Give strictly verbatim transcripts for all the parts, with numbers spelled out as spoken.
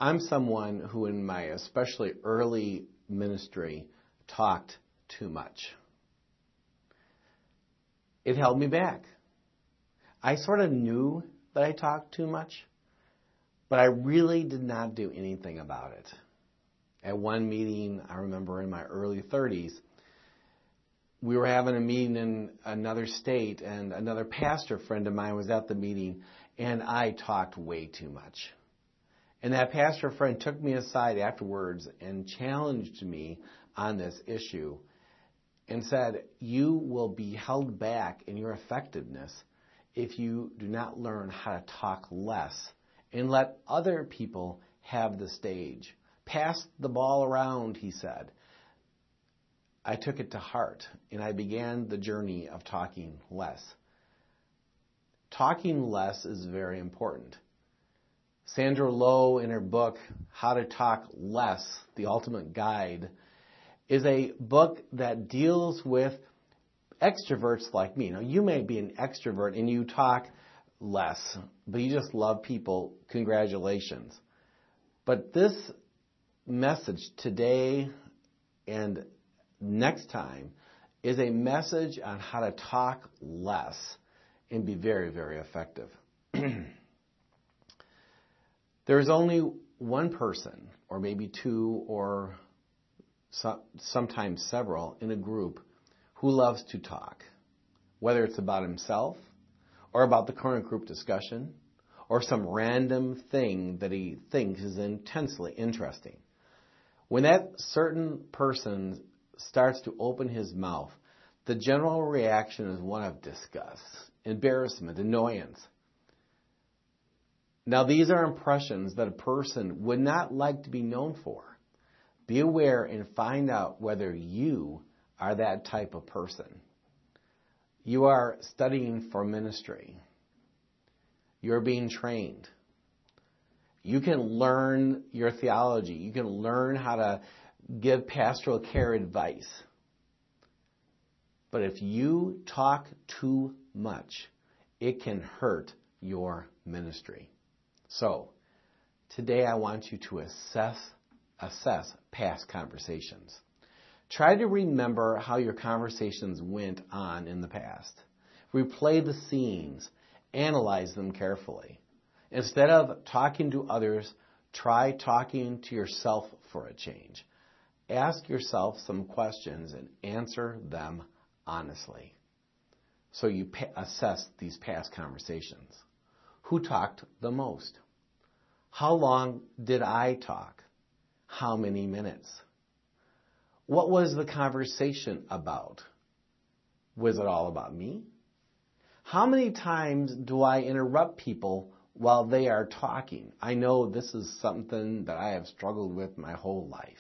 I'm someone who in my especially early ministry talked too much. It held me back. I sort of knew that I talked too much, but I really did not do anything about it. At one meeting, I remember in my early thirties, we were having a meeting in another state, and another pastor friend of mine was at the meeting, and I talked way too much. And that pastor friend took me aside afterwards and challenged me on this issue and said, you will be held back in your effectiveness if you do not learn how to talk less and let other people have the stage. Pass the ball around, he said. I took it to heart, and I began the journey of talking less. Talking less is very important. Sandra Lowe, in her book, How to Talk Less, The Ultimate Guide, is a book that deals with extroverts like me. Now, you may be an extrovert and you talk less, but you just love people. Congratulations. But this message today and next time is a message on how to talk less and be very, very effective. There is only one person, or maybe two, or so, sometimes several, in a group who loves to talk, whether it's about himself or about the current group discussion or some random thing that he thinks is intensely interesting. When that certain person starts to open his mouth, the general reaction is one of disgust, embarrassment, annoyance. Now, these are impressions that a person would not like to be known for. Be aware and find out whether you are that type of person. You are studying for ministry. You're being trained. You can learn your theology. You can learn how to give pastoral care advice. But if you talk too much, it can hurt your ministry. So, today I want you to assess, assess past conversations. Try to remember how your conversations went on in the past. Replay the scenes. Analyze them carefully. Instead of talking to others, try talking to yourself for a change. Ask yourself some questions and answer them honestly. So you pa- assess these past conversations. Who talked the most? How long did I talk? How many minutes? What was the conversation about? Was it all about me? How many times do I interrupt people while they are talking? I know this is something that I have struggled with my whole life.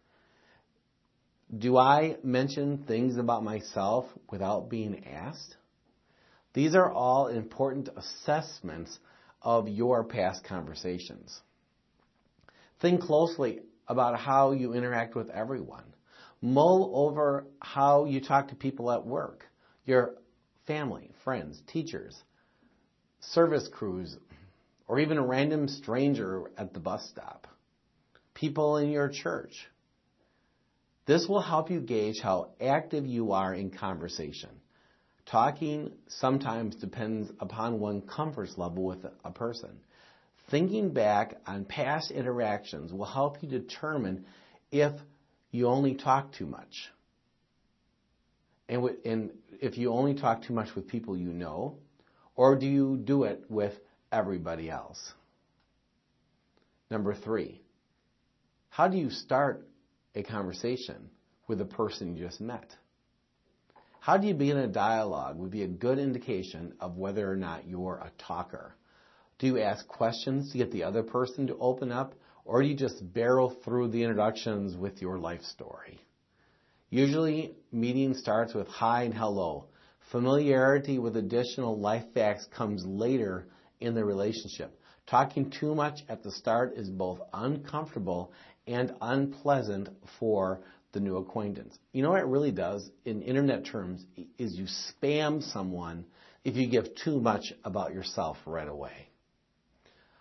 Do I mention things about myself without being asked? These are all important assessments of your past conversations. Think closely about how you interact with everyone. Mull over how you talk to people at work, your family, friends, teachers, service crews, or even a random stranger at the bus stop, people in your church. This will help you gauge how active you are in conversation. Talking sometimes depends upon one's comfort level with a person. Thinking back on past interactions will help you determine if you only talk too much. And, w- and if you only talk too much with people you know, or do you do it with everybody else? Number three, how do you start a conversation with a person you just met? How do you begin a dialogue would be a good indication of whether or not you're a talker. Do you ask questions to get the other person to open up, or do you just barrel through the introductions with your life story? Usually, meeting starts with hi and hello. Familiarity with additional life facts comes later in the relationship. Talking too much at the start is both uncomfortable and unpleasant for the new acquaintance. You know what it really does in internet terms is you spam someone if you give too much about yourself right away.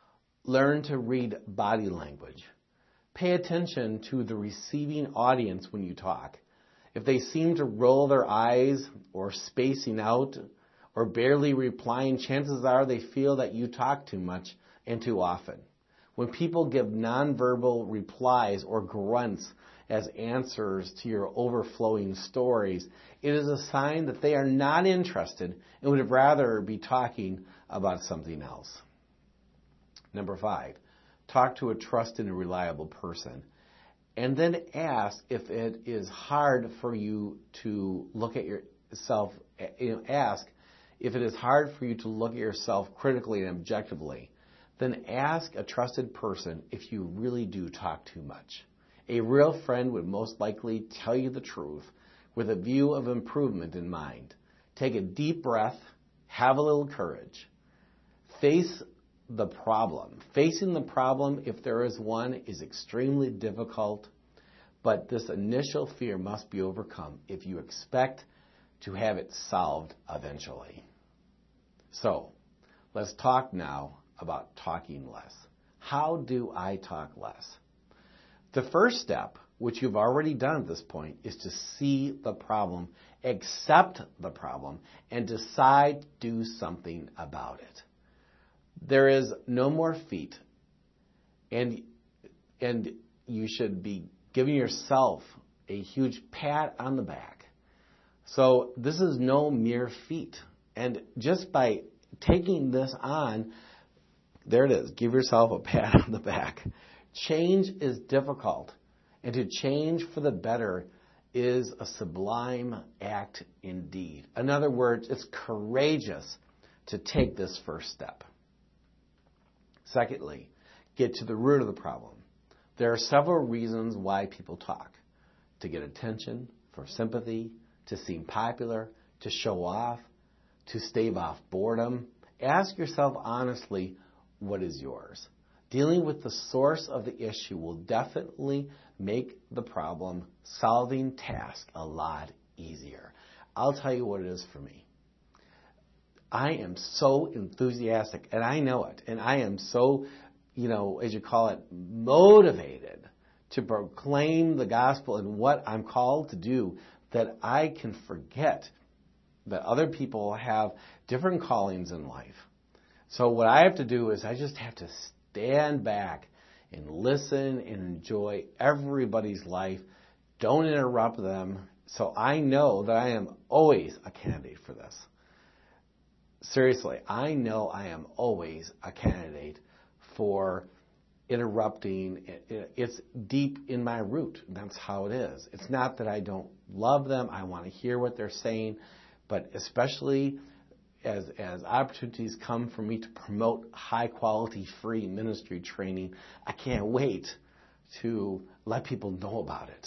Learn to read body language. Pay attention to the receiving audience when you talk. If they seem to roll their eyes or spacing out or barely replying, chances are they feel that you talk too much and too often. When people give nonverbal replies or grunts as answers to your overflowing stories, it is a sign that they are not interested and would rather be talking about something else. Number five, talk to a trusted and reliable person. And then ask if it is hard for you to look at yourself, you know, ask if it is hard for you to look at yourself critically and objectively. Then ask a trusted person if you really do talk too much. A real friend would most likely tell you the truth with a view of improvement in mind. Take a deep breath, have a little courage. Face the problem. Facing the problem, if there is one, is extremely difficult, but this initial fear must be overcome if you expect to have it solved eventually. So, let's talk now about talking less. How do I talk less? The first step, which you've already done at this point, is to see the problem, accept the problem, and decide to do something about it. There is no more feet, and and you should be giving yourself a huge pat on the back. So this is no mere feat. And just by taking this on, there it is, give yourself a pat on the back. Change is difficult, and to change for the better is a sublime act indeed. In other words, it's courageous to take this first step. Secondly, get to the root of the problem. There are several reasons why people talk. To get attention, for sympathy, to seem popular, to show off, to stave off boredom. Ask yourself honestly, what is yours? Dealing with the source of the issue will definitely make the problem-solving task a lot easier. I'll tell you what it is for me. I am so enthusiastic, and I know it, and I am so, you know, as you call it, motivated to proclaim the gospel and what I'm called to do, that I can forget that other people have different callings in life. So what I have to do is I just have to stand back and listen and enjoy everybody's life. Don't interrupt them. So I know that I am always a candidate for this. Seriously, I know I am always a candidate for interrupting. It's deep in my root. That's how it is. It's not that I don't love them. I want to hear what they're saying. But especially as, as opportunities come for me to promote high-quality free ministry training, I can't wait to let people know about it.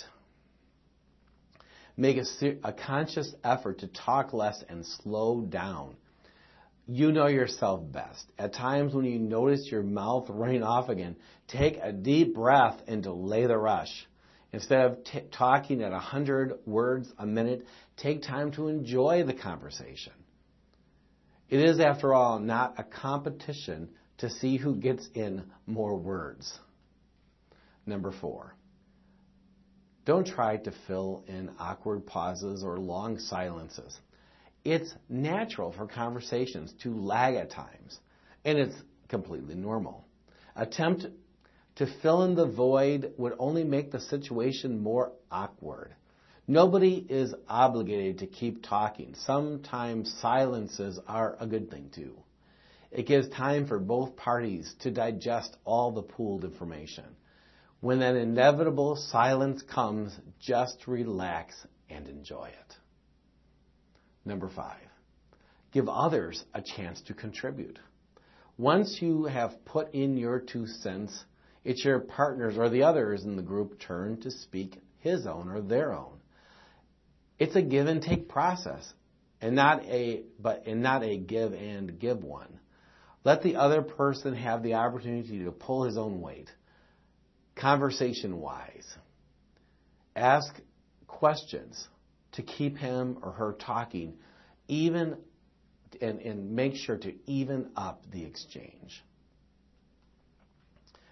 Make a, a conscious effort to talk less and slow down. You know yourself best. At times when you notice your mouth running off again, take a deep breath and delay the rush. Instead of t- talking at one hundred words a minute, take time to enjoy the conversation. It is, after all, not a competition to see who gets in more words. Number four, don't try to fill in awkward pauses or long silences. It's natural for conversations to lag at times, and it's completely normal. Attempt to fill in the void would only make the situation more awkward. Nobody is obligated to keep talking. Sometimes silences are a good thing too. It gives time for both parties to digest all the pooled information. When that inevitable silence comes, just relax and enjoy it. Number five, give others a chance to contribute. Once you have put in your two cents, it's your partner's or the others in the group turn to speak his own or their own. It's a give and take process, and not a but and not a give and give one. Let the other person have the opportunity to pull his own weight. Conversation wise, ask questions to keep him or her talking, even and, and make sure to even up the exchange.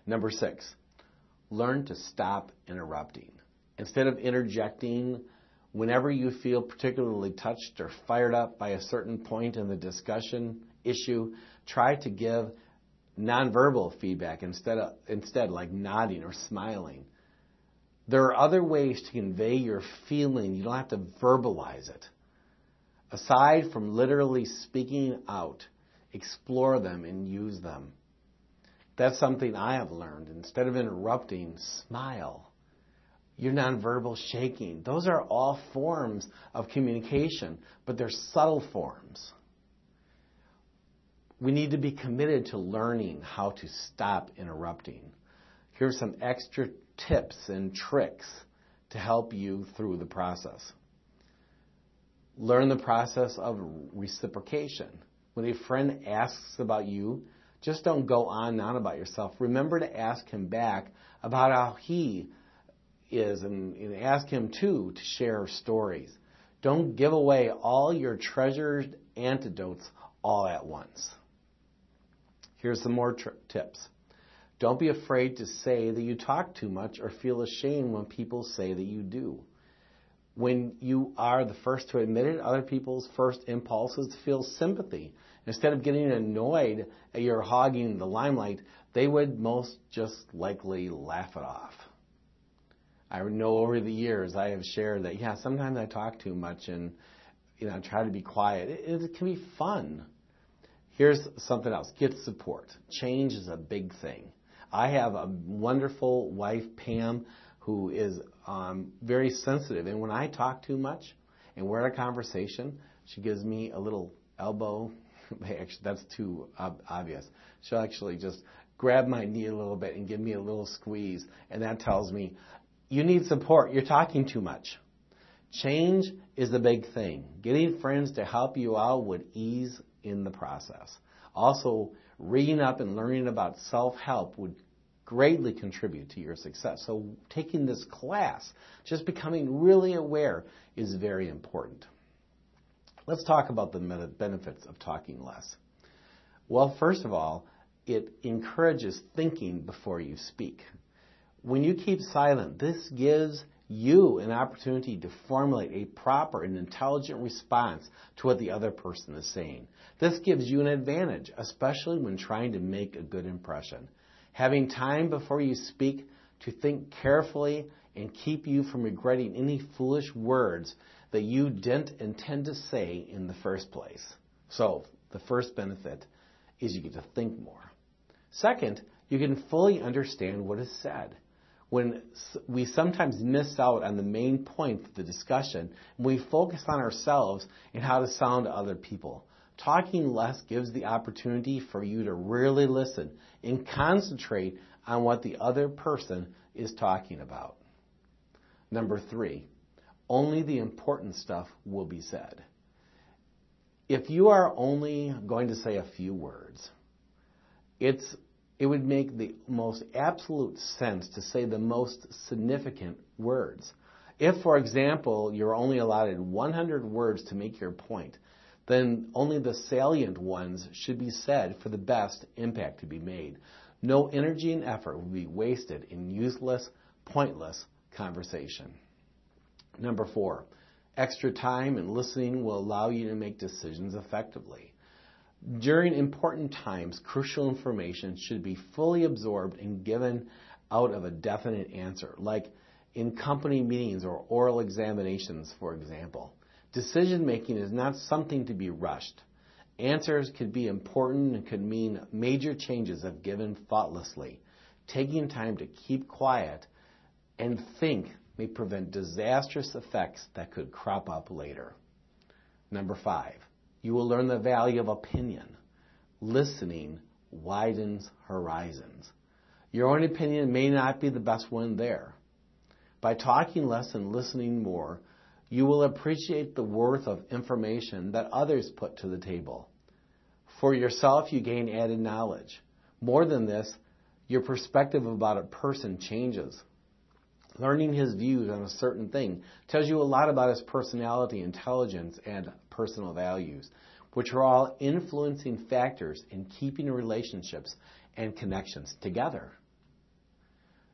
Number six, learn to stop interrupting. Instead of interjecting whenever you feel particularly touched or fired up by a certain point in the discussion issue, try to give nonverbal feedback instead of instead like nodding or smiling. There are other ways to convey your feeling. You don't have to verbalize it. Aside from literally speaking out, explore them and use them. That's something I have learned. Instead of interrupting, smile. Your nonverbal shaking. Those are all forms of communication, but they're subtle forms. We need to be committed to learning how to stop interrupting. Here's some extra tips and tricks to help you through the process. Learn the process of reciprocation. When a friend asks about you, just don't go on and on about yourself. Remember to ask him back about how he is, and, and ask him too to share stories. Don't give away all your treasured antidotes all at once. Here's some more tr- tips. Don't be afraid to say that you talk too much or feel ashamed when people say that you do. When you are the first to admit it, other people's first impulse is to feel sympathy. Instead of getting annoyed at your hogging the limelight, they would most just likely laugh it off. I know over the years I have shared that, yeah, sometimes I talk too much and, you know, try to be quiet. It, it can be fun. Here's something else. Get support. Change is a big thing. I have a wonderful wife, Pam, who is um, very sensitive. And when I talk too much and we're in a conversation, she gives me a little elbow. Actually, that's too ob- obvious. She'll actually just grab my knee a little bit and give me a little squeeze. And that tells me, you need support. You're talking too much. Change is a big thing. Getting friends to help you out would ease in the process. Also, reading up and learning about self-help would greatly contribute to your success. So taking this class, just becoming really aware, is very important. Let's talk about the benefits of talking less. Well, first of all, it encourages thinking before you speak. When you keep silent, this gives you an opportunity to formulate a proper and intelligent response to what the other person is saying. This gives you an advantage, especially when trying to make a good impression. Having time before you speak to think carefully and keep you from regretting any foolish words that you didn't intend to say in the first place. So, the first benefit is you get to think more. Second, you can fully understand what is said. When we sometimes miss out on the main point of the discussion, and we focus on ourselves and how to sound to other people. Talking less gives the opportunity for you to really listen and concentrate on what the other person is talking about. Number three, only the important stuff will be said. If you are only going to say a few words, it's it would make the most absolute sense to say the most significant words. If, for example, you're only allotted one hundred words to make your point, then only the salient ones should be said for the best impact to be made. No energy and effort will be wasted in useless, pointless conversation. Number four, extra time and listening will allow you to make decisions effectively. During important times, crucial information should be fully absorbed and given out of a definite answer, like in company meetings or oral examinations, for example. Decision-making is not something to be rushed. Answers could be important and could mean major changes if given thoughtlessly. Taking time to keep quiet and think may prevent disastrous effects that could crop up later. Number five, you will learn the value of opinion. Listening widens horizons. Your own opinion may not be the best one there. By talking less and listening more, you will appreciate the worth of information that others put to the table. For yourself, you gain added knowledge. More than this, your perspective about a person changes. Learning his views on a certain thing tells you a lot about his personality, intelligence, and personal values, which are all influencing factors in keeping relationships and connections together.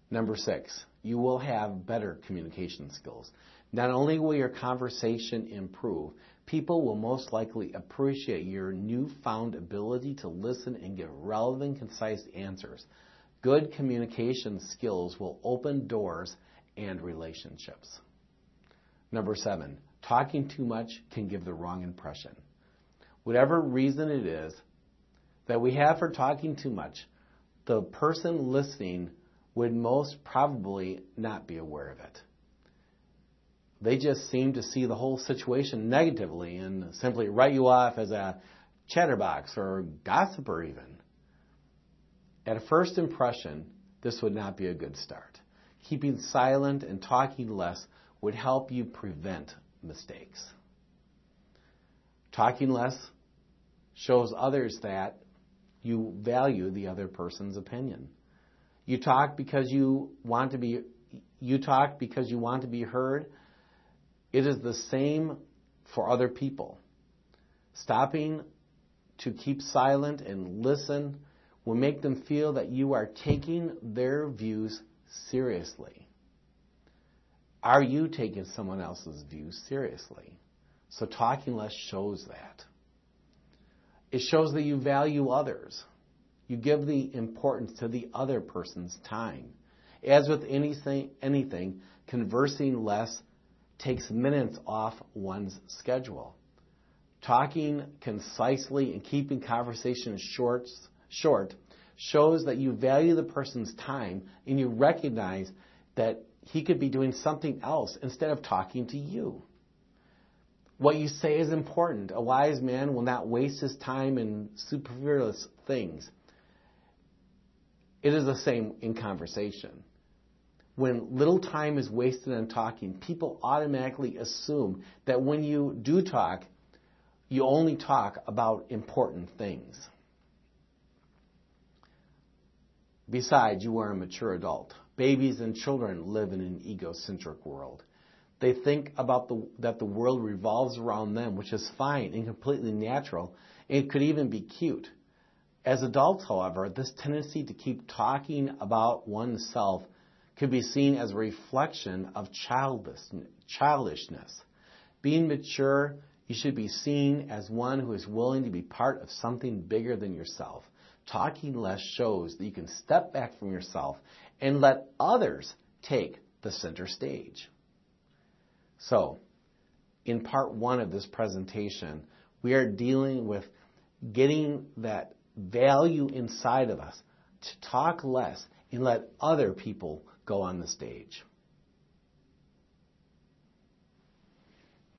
Number six, you will have better communication skills. Not only will your conversation improve, people will most likely appreciate your newfound ability to listen and give relevant, concise answers. Good communication skills will open doors and relationships. Number seven, talking too much can give the wrong impression. Whatever reason it is that we have for talking too much, the person listening would most probably not be aware of it. They just seem to see the whole situation negatively and simply write you off as a chatterbox or gossiper even. At a first impression, this would not be a good start. Keeping silent and talking less would help you prevent mistakes. Talking less shows others that you value the other person's opinion. You talk because you want to be you talk because you want to be heard. It is the same for other people. Stopping to keep silent and listen will make them feel that you are taking their views seriously. Are you taking someone else's views seriously? So talking less shows that. It shows that you value others. You give the importance to the other person's time. As with anything, anything, conversing less takes minutes off one's schedule. Talking concisely and keeping conversations short, short shows that you value the person's time and you recognize that he could be doing something else instead of talking to you. What you say is important. A wise man will not waste his time in superfluous things. It is the same in conversation. When little time is wasted on talking, people automatically assume that when you do talk, you only talk about important things. Besides, you are a mature adult. Babies and children live in an egocentric world. They think about the, that the world revolves around them, which is fine and completely natural. It could even be cute. As adults, however, this tendency to keep talking about oneself could be seen as a reflection of childishness. Being mature, you should be seen as one who is willing to be part of something bigger than yourself. Talking less shows that you can step back from yourself and let others take the center stage. So, in part one of this presentation, we are dealing with getting that value inside of us to talk less and let other people go on the stage.